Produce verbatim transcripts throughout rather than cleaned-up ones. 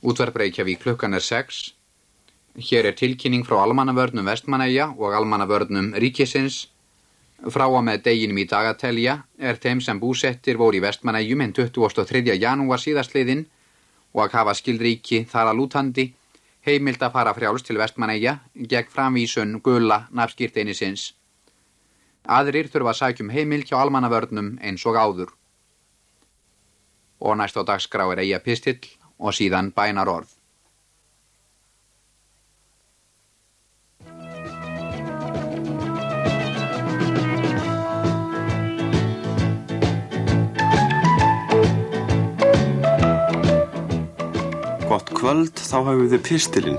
Útvarp Reykjavík, klukkan er sex. Hér er tilkynning frá Almannavörnum Vestmannaeyja og Almannavörnum ríkisins. Frá og með deginum í dagatelja er þeim sem búsettir voru í Vestmannaeyjum hinn tuttugasta og þriðja janúar síðastliðinn og hafa skilríki þar að lútandi heimilt að fara frjáls til Vestmannaeyja gegn framvísun gula nafnskírteinisins. Aðrir þurfa að sækja um heimild hjá Almannavörnum eins og áður. Og næst á dagskrá er eyjapistill og síðan bænarorð. Gott kvöld, þá hafum við pistilinn.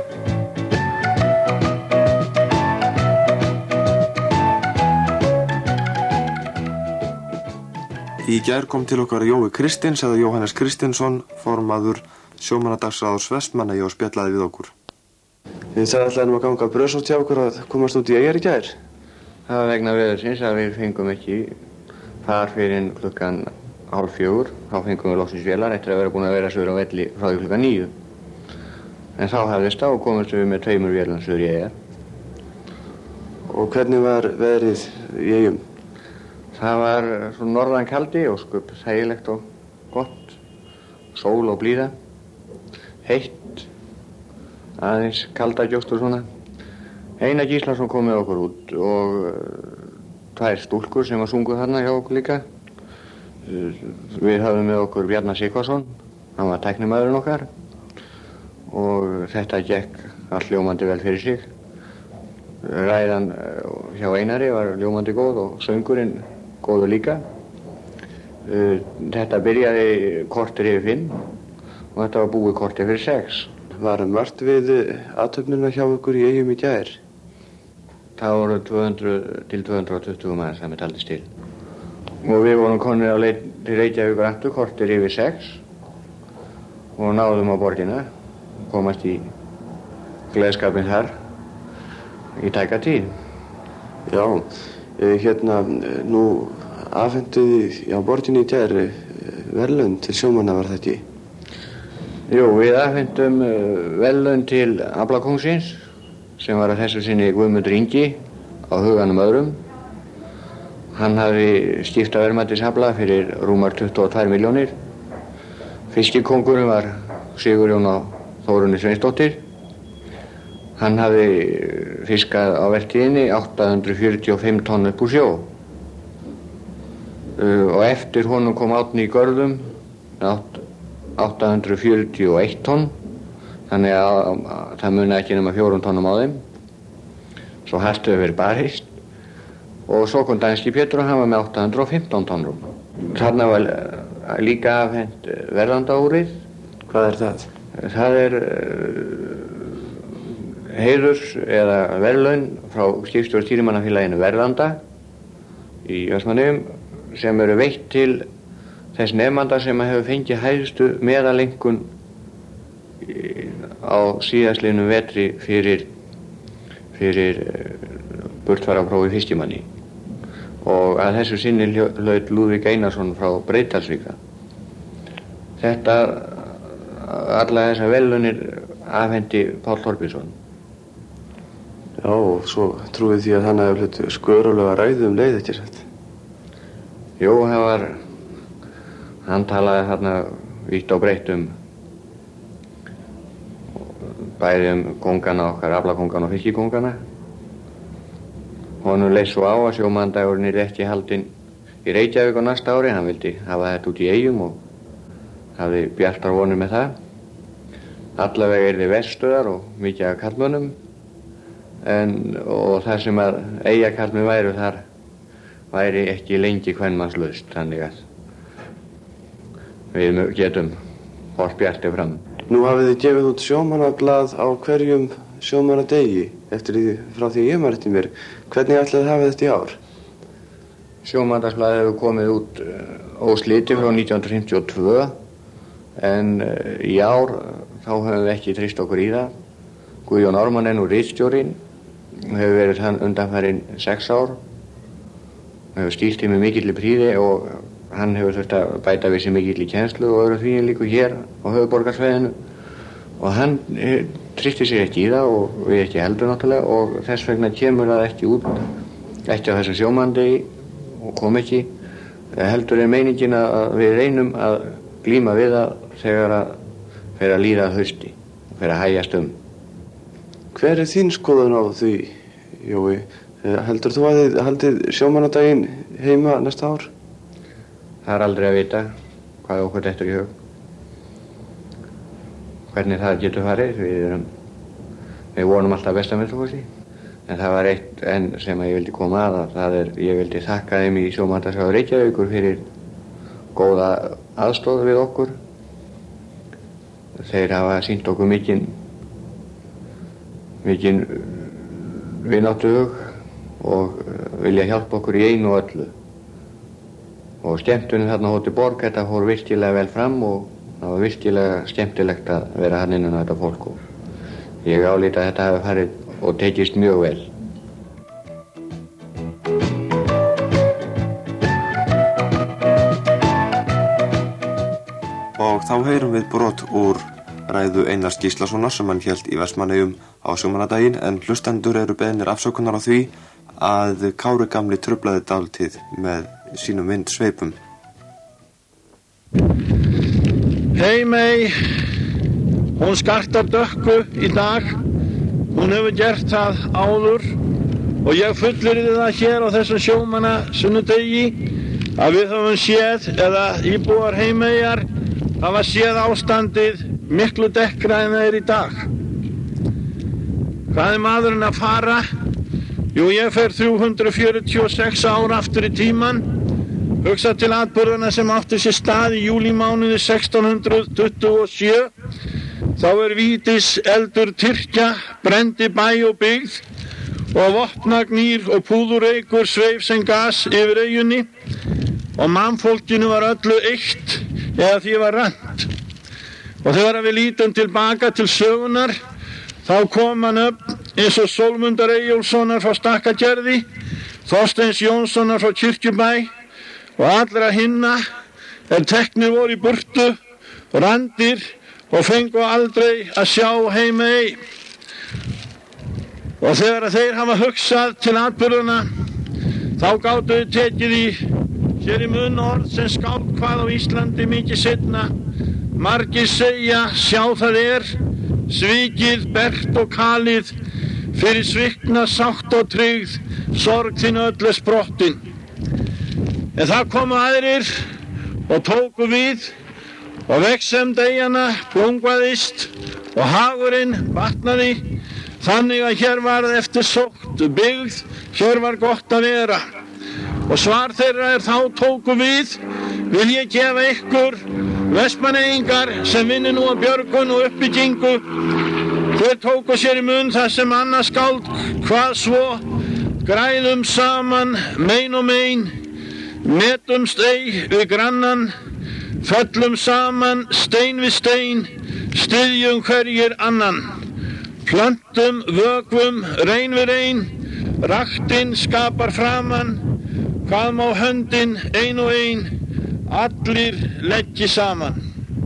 Í gær kom til okkar Jói Kristins eða Jóhannes Kristinsson, formaður sjómannadagsráðs Vestmannaeyja og spjallaði við okkur. Þið sagði alltaf að ganga bröðsótt hjá okkur að komast út í Eyjar í gær. Það var vegna veðursins að við fengum ekki far fyrir klukkan hálf fjögur. Þá fengum við loksins vélar eftir að vera búin að vera söður á velli frá því klukkan níu. En þá hefðist á og komast við með tveimur vélar söður í Eyjar. Og hvernig var veðrið í Eyjum? Það var svona norðan kaldi og skup þægilegt og gott, sól og blíða, heitt, aðeins kaldagjóst og svona. Einar Gíslason kom með okkur út og tvær stúlkur sem var sunguð þarna hjá okkur líka. Við höfum með okkur Bjarna Sigvarsson, hann var tæknimaðurinn okkar og þetta gekk allt ljómandi vel fyrir sig. Ræðan hjá Einari var ljómandi góð og söngurinn góður líka. Þetta byrjaði korter yfir fimm og þetta var búið korter fyrir sex. Var margt við athöfnina hjá ykkur í Eyjum í gær? Það voru tvö hundruð til tvö hundruð og tuttugu manns sem við taldist til. Og við vorum konir á leið til Reykjavíkur aftur korter yfir sex og náðum á borgina, komast í gleðskapinn þar í tæka tíð. Já, hérna, nú afhentuði á borginni í gær verðlaun til sjómanna, var þetta ekki? Jú, við afhentum verðlaun til aflakóngsins sem var að þessu sinni Guðmundur Ingi á huganum öðrum. Hann hafði skipta verðmætis afla fyrir rúmar tuttugu og tvær milljónir. Fiskikóngurinn var Sigurjón á Þórunni Sveinsdóttir. Hann hafði fiskað á vertíðinni átta hundruð fjörutíu og fimm tonn upp úr sjó. Uh, og eftir honum kom Árni í Görðum átta hundruð fjörutíu og eitt tonn, þannig að, að, að það muni ekki nema fjórum tonnum á þeim. Svo hart hefur verið barist og svo kom danski Pétur og hann var með átta hundruð og fimmtán tonnum. Þarna var líka afhent verðandaúrið. Hvað er það? Það er uh, heiðurs eða verðlaun frá skipstjóra stýrimannafélaginu Verðanda í Vestmannaeyjum sem eru veitt til þess nemanda sem hefur fengið hæstu meðalengun á síðastliðnum vetri fyrir, fyrir burtfararprófi fiskimanni. Og að þessu sinni hlaut Lúðvík Einarsson frá Breiðdalsvík. Þetta, alla þessar verðlaunir afhendi Páll Þorbergsson. Já, og svo trúið því að hann hefði hlutu skörulega ræðu um leið, ekki satt? Jú, það var, hann talaði þarna vítt og breytt um bæði um kóngana okkar, aflakóngana og fiskikóngana. Honum leið svo á að sjómannadagurinn er ekki haldinn í Reykjavík á næsta ári, hann vildi hafa þetta út í Eyjum og hafði bjartar vonir með það. Allavega yrði verstöðar og mikið af karlmönnum. En, og það sem að eyjakarlmenn væru þar væri ekki lengi kvenmannslaust, þannig að við getum horft bjartið fram. Nú hafið þið gefið út sjómannablað á hverjum sjómannadegi eftir því frá því ég maður eftir mér. Hvernig ætlaði þið hafið þetta í ár? Sjómannadagsblaðið hefur komið út óslitið frá nítján hundruð fimmtíu og tvö en í ár þá höfum við ekki treyst okkur í það. Guðjón Ármann er nú ritstjórinn og hefur verið hann undanfarinn sex ár. Hann hefur stýrt því með mikilli prýði og hann hefur þurft að bæta við sig mikilli kennslu og öðru því líku hér á höfuðborgarsvæðinu og hann treysti sig ekki í það og við ekki heldur náttúrulega og þess vegna kemur það ekki út ekki á þessum sjómannadegi og kom ekki heldur er meiningin að við reynum að glíma við það þegar að fer að líða að hausti og fer að hægjast um. Hver er þín skoðun á því, Jói? Heldur þú að þið haldið sjómannadaginn heima næsta ár? Það er aldrei að vita hvað okkur dettur í hug. Hvernig það getur farið, við erum, við vonum alltaf best að minnsta en það var eitt enn sem ég vildi koma að, að það er, ég vildi þakka þeim í Sjómannadagsráði Reykjavíkur fyrir góða aðstoð við okkur. Þeir hafa sýnt okkur mikinn, mikinn vináttuhug og vilja hjálpa okkur í einu og öllu. Og skemmtunin þarna Hótel Borg, þetta fór virkilega vel fram og það var virkilega skemmtilegt að vera hann innan á þetta fólk og ég álít að þetta hafi farið og tekist mjög vel. Og þá heyrum við brot úr ræðu Einars Gíslasonar sem hann hélt í Vestmannaeyjum á sjómannadaginn en hlustendur eru beðnir afsökunar á því að Kári gamli truflaði dálítið með sínum vindsveipum. Heimey, hún skartar dökku í dag, hún hefur gert það áður og ég fullyrði það hér á þessum sjómannasunnudegi að við höfum séð, eða íbúar Heimeyjar hafa séð ástandið miklu dekkra en það er í dag. Hvað er maðurinn að fara? Jú, ég fer þrjú hundruð fjörutíu og sex ár aftur í tíman, hugsa til atburðana sem áttu sér stað í júlímánuði sextán hundruð tuttugu og sjö. Þá er vítis eldur Tyrkja, brendi bæ og byggð og vopnagnýr og púðureykur sveif sem gas yfir eyjunni og mannfólkinu var öllu eitt eða því var rænt. Og þegar við lítum tilbaka til sögunar, þá kom hann upp eins og Sólmundar Eyjólfssonar frá Stakkagerði, Þorsteins Jónssonar frá Kirkjubæ og allra hinna er teknir voru í burtu, randir og fengu aldrei að sjá Heimey. Og þegar þeir hafa hugsað til atburðuna, þá gátu þau tekið í sér í munn orð sem skáld hvað á Íslandi mikið seinna. Margir segja, sjá það er, svikið, bert og kalið, fyrir svikna sátt og tryggð, sorg þín öll er sprottin. En það komu aðrir og tóku við og vegsemd eyjanna blómgaðist og hagurinn batnaði, þannig að hér varð eftir sótt byggð, hér var gott að vera. Og svar þeirra er þá tóku við, vil ég gefa ykkur Vestmannaeyingar sem vinni nú að björgun og uppbyggingu. Hver tóku sér í munn það sem annars skáld, hvað svo, græðum saman, mein og mein, metumst ei við grannan, föllum saman, stein við stein, styðjum hverjir annan. Plöntum, vökvum, rein við rein, raktinn skapar framan, hvað má höndin ein og ein, allir leggji saman.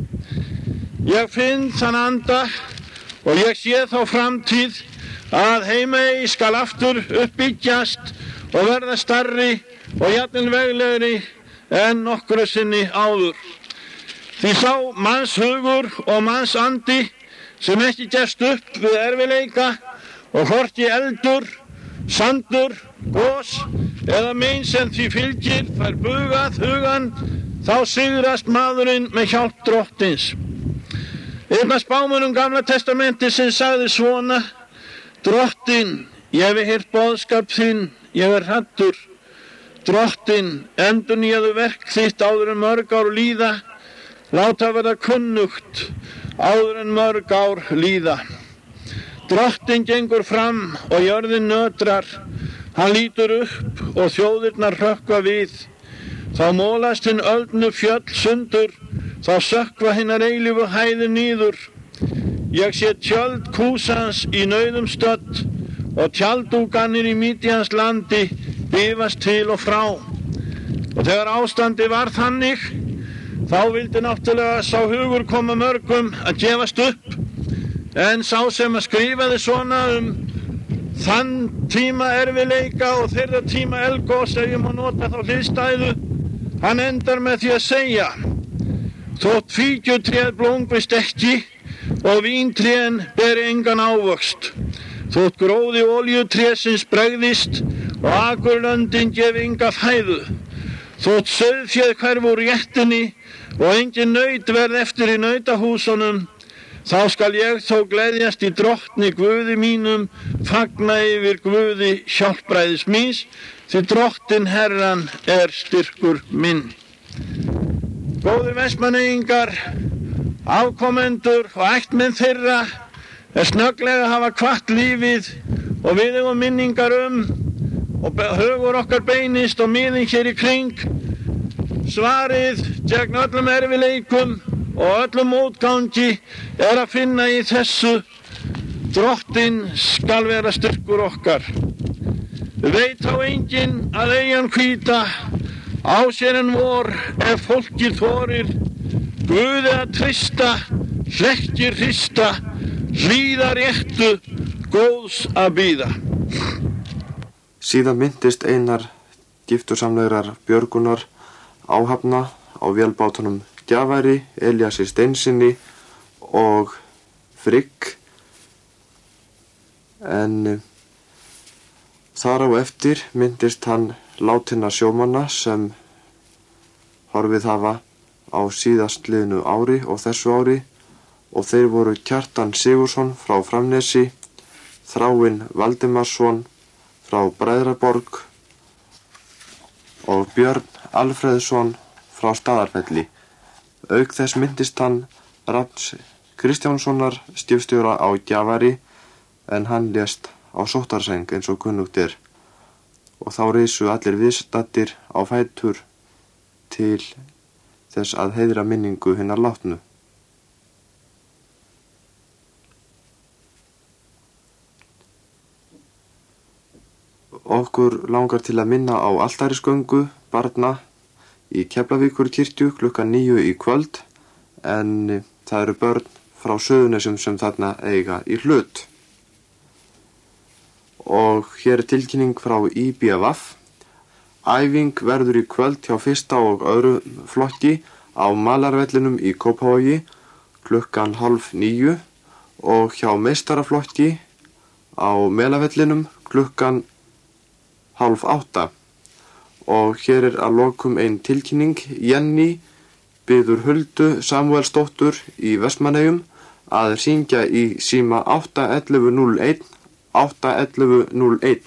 Ég finn þann anda og ég sé þá framtíð að Heimey skal aftur uppbyggjast og verða stærri og jafnvel veglegri en nokkru sinni áður. Því sá manns hugur og manns andi sem ekki gefst upp við erfiðleika og hvorki eldur, sandur, gos eða mein sem því fylgir fær bugað hugan, þá sigrast maðurinn með hjálp drottins. Einn af spámönnum Gamla testamenti sem sagði svona, Drottin, ég hef heyrt boðskap þinn, ég er hræddur. Drottin, endurnýjaðu verk þitt áður en mörg ár líða, láta verða kunnugt áður en mörg ár líða. Drottin gengur fram og jörðin nötrar, hann lítur upp og þjóðirnar hrökkva við. Þá mólast hinn öldnu fjöll sundur, þá sökkva hinnar eilífu hæðir níður. Ég sé tjöld Kúsans í nauðum stödd og tjaldúganir í Mídíans landi bifast til og frá. Og þegar ástandi var þannig, þá vildi náttúrulega sá hugur koma mörgum að gefast upp. En sá sem að skrifaði svona um þann tíma erfiðleika og þeirra tíma eldgos, ef ég má nota þá hliðstæðu, hann endar með því að segja: þótt fíkjutréð blómgvist ekki og víntrén beri engan ávöxt, þótt gróði oljutrésins bregðist og akurlöndin gefi enga fæðu, þótt sauðféð hverf úr réttinni og engin naut verð eftir í nautahúsunum, þá skal ég þó gleðjast í drottni Guði mínum, fagna yfir Guði hjálpræðis míns, því drottin Herran er styrkur minn. Góðir Vestmannaeyingar, afkomendur og ættmenn þeirra er snögglega að hafa kvatt lífið og við eigum minningar um og hugur okkar beinist og miðin hér í kring. Svarið gegn öllum erfiðleikum og öllum útgangi er að finna í þessu: drottin skal vera styrkur okkar. Veit þá enginn að eyjan hvíta á sér en vor ef fólkið þorir, Guði að treysta, hlekkir hrista, hlýða réttu, góðs að bíða. Síðan myndist Einar giftursamlegrar Björgunar áhafna á vélbátunum Gjafæri, Elíasi Steinsinni og Frigg, en þar á eftir myndist hann látinna sjómanna sem horfið hafa á síðastliðnu ári og þessu ári, og þeir voru Kjartan Sigursson frá Framnesi, Þráinn Valdimarsson frá Bræðraborg og Björn Alfreðsson frá Staðarfelli. Auk þess myndist hann Rafns Kristjánssonar stifstjóra á Gjafæri, en hann lést á sóttarsæng eins og kunnugt er, og þá risu allir viðstaddir á fætur til þess að heiðra minningu hinnar látnu. Okkur langar til að minna á altarisgöngu barna í Keflavíkurkirkju klukkan níu í kvöld, en það eru börn frá Suðurnesjum sem þarna eiga í hlut. Og hér er tilkynning frá í bé vé af. Æfing verður í kvöld hjá fyrsta og öðru flokki á Malarvellinum í Kópavogi klukkan hálf níu og hjá meistaraflokki á Melavellinum klukkan hálf átta. Og hér er að lokum ein tilkynning. Jenny biður Huldu Samúelsdóttur í Vestmannaeyjum að syngja í síma átta ellefu núll einn átta ellefu núll einn.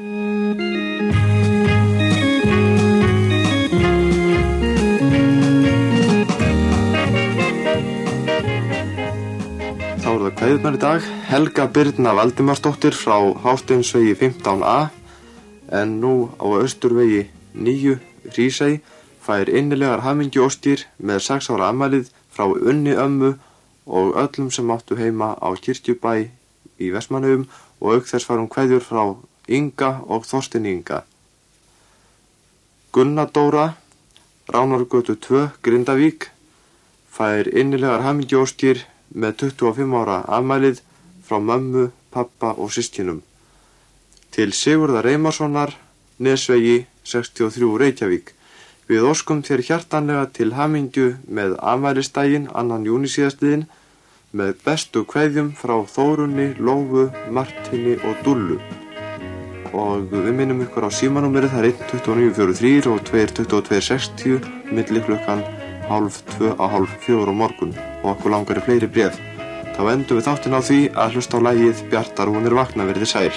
Þá er það kveðjurnar í dag. Helga Birna Valdimarsdóttir frá Hásteinsvegi fimmtán A, en nú á Austurvegi níu Hrísey fær innilegar hamingjuóskir með sex ára afmælið frá Unni ömmu og öllum sem áttu heima á Kirkjubæ í Vestmannaeyjum, og auk þess fær hún kveðjur frá Inga og Þorstein Inga. Gunna Dóra, Ránargötu tvö, Grindavík, fær innilegar hamingjuóskir með tuttugu og fimm ára afmælið frá mömmu, pappa og systkinum. Til Sigurðar Reymarssonar, Nesvegi sextíu og þrjú, Reykjavík. Við óskum þér hjartanlega til hamingju með afmælisdaginn annan júní síðastliðinn, með bestu kveðjum frá Þórunni, Lófu, Martini og Dúllu. Og við minnum ykkur á símanúmerið, það er eitt tuttugu og níu fjörutíu og þrjú og tvö tuttugu og tvö sextíu milli klukkan hálf tvö á hálf fjögur á morgun, og okkur langar í fleiri bréf. Þá endum við þáttinn á því að hlusta á lagið Bjartar vonir vakna, verið sæl.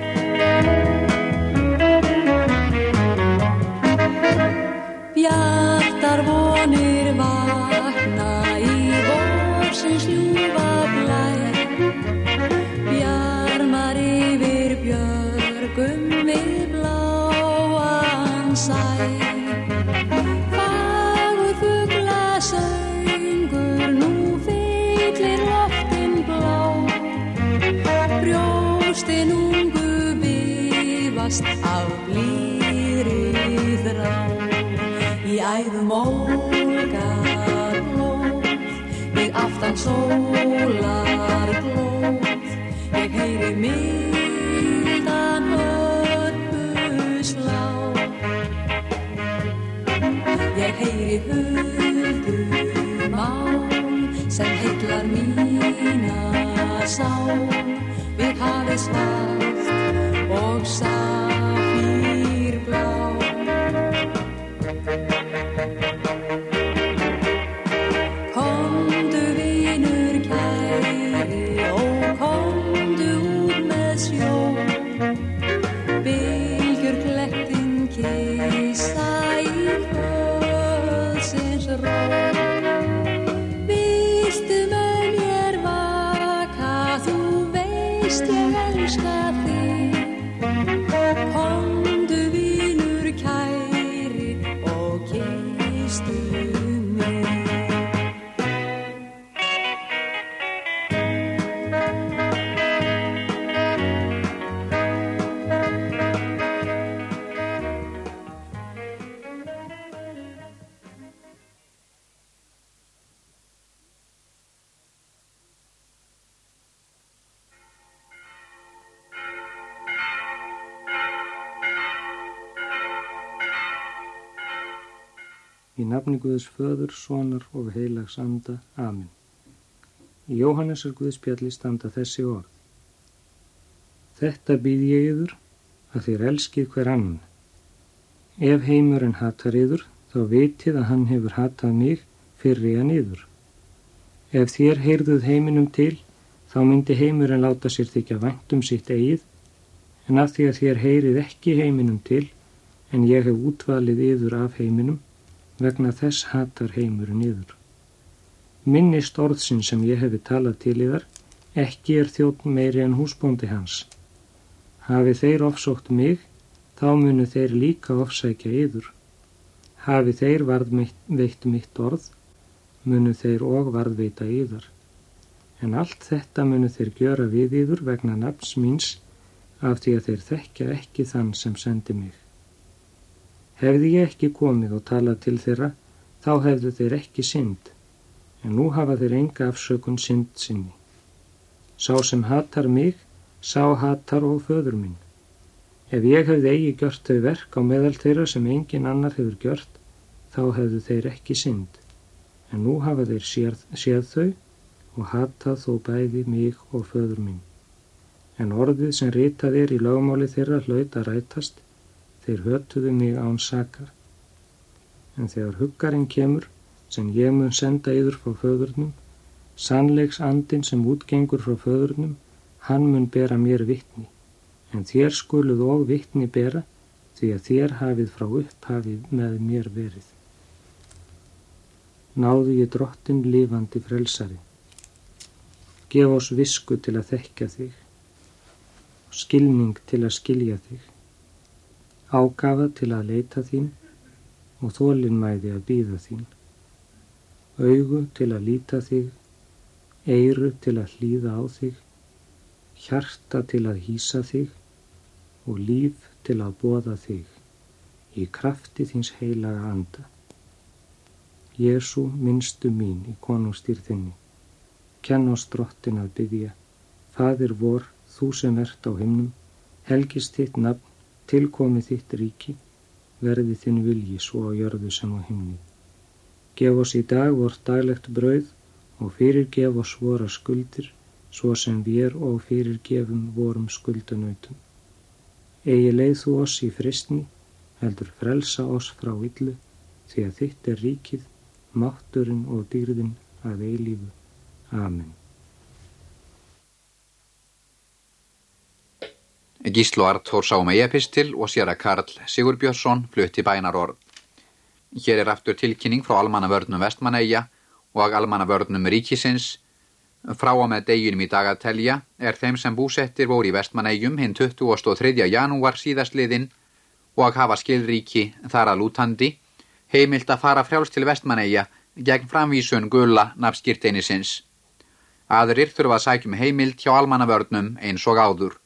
Bjartar vonir vakna í vorsins ljúfa blæ, bjarmar yfir björgum við bláan sæ. Fagur fugla söngur nú fyllir loftin blá, brjóstin ungu bifast af blíðri þrá. Í æðum ólgar blóð við aftan sólar glóð. sám við hafið svart og safírblá. Komdu vinur kæri og komdu út með sjó, bylgjur klettin kyssa í kvöldsins ró. Viltu með mér vaka, þú veist ég elska þig. Komdu vinur kæri og kysstu mig. Í nafni Guðs föður, sonar og heilags anda. Amen. Í Jóhannesar Guðspjalli standa þessi orð. Þetta býð ég yður, að þér elskið hver annan. Ef heimurinn hatar yður, þá vitið að hann hefur hatað mig fyrri en yður. Ef þér heyrðuð heiminum til, þá myndi heimurinn láta sér þykja vænt um sitt eigið, en af því að þér heyrið ekki heiminum til, en ég hef útvalið yður af heiminum, vegna þess hatar heimurinn yður. Minnist orðsinn sem ég hefi talað til yðar, ekki er þjónn meiri en húsbóndi hans. Hafi þeir ofsótt mig, þá munu þeir líka ofsækja yður. Hafi þeir varðveitt mitt orð, munu þeir og varðveita yðar. En allt þetta munu þeir gjöra við yður vegna nafns míns, af því að þeir þekkja ekki þann sem sendi mig. Hefði ég ekki komið og talað til þeirra, þá hefðu þeir ekki synd, en nú hafa þeir enga afsökun synd sinni. Sá sem hatar mig, sá hatar og föður minn. Ef ég hefði eigi gjört þau verk á meðal þeirra sem engin annar hefur gjört, þá hefðu þeir ekki synd, en nú hafa þeir séð, séð þau og hatað þó bæði mig og föður minn. En orðið sem ritað er í lögmáli þeirra hlaut að rætast, þeir hötuðu mig án sakar. En þegar huggarinn kemur, sem ég mun senda yður frá föðurnum, sannleiks andinn sem útgengur frá föðurnum, hann mun bera mér vitni, en þér skuluð og vitni bera, því að þér hafið frá upphafið með mér verið. Náðu ég drottin lifandi frelsari. Gef oss visku til að þekkja þig, skilning til að skilja þig, ágafa til að leita þín og þolinmæði að bíða þín, augu til að líta þig, eyru til að hlýða á þig, hjarta til að hýsa þig og líf til að boða þig í krafti þíns heilaga anda. Jesú, minnstu mín í konungstýr þinni, kenn oss drottin að biðja, Faðir vor, þú sem ert á himnum, helgist þitt nafn, tilkomi þitt ríki, verði þinn vilji svo á jörðu sem á himni. Gef oss í dag vort daglegt brauð og fyrirgef oss vora skuldir, svo sem vér og fyrirgefum vorum skuldanautum. Eigi leið þú oss í fristni, heldur frelsa oss frá illu, því að þitt er ríkið, mátturinn og dýrðin að eilífu. Amen. Gísli Arnþór sá með epistil og séra Karl Sigurbjörnsson flutti bænarorð. Hér er aftur tilkynning frá almannavörnum Vestmannaeyja og almannavörnum ríkisins. Frá og með deginum í dag að telja er þeim sem búsettir voru í Vestmannaeyjum hinn tuttugasta og þriðja janúar síðastliðinn og hafa skilríki þar að lútandi heimilt að fara frjáls til Vestmannaeyja gegn framvísun gula nafnskírteinisins. Aðrir þurfa að sækjum heimild hjá almannavörnum eins og áður.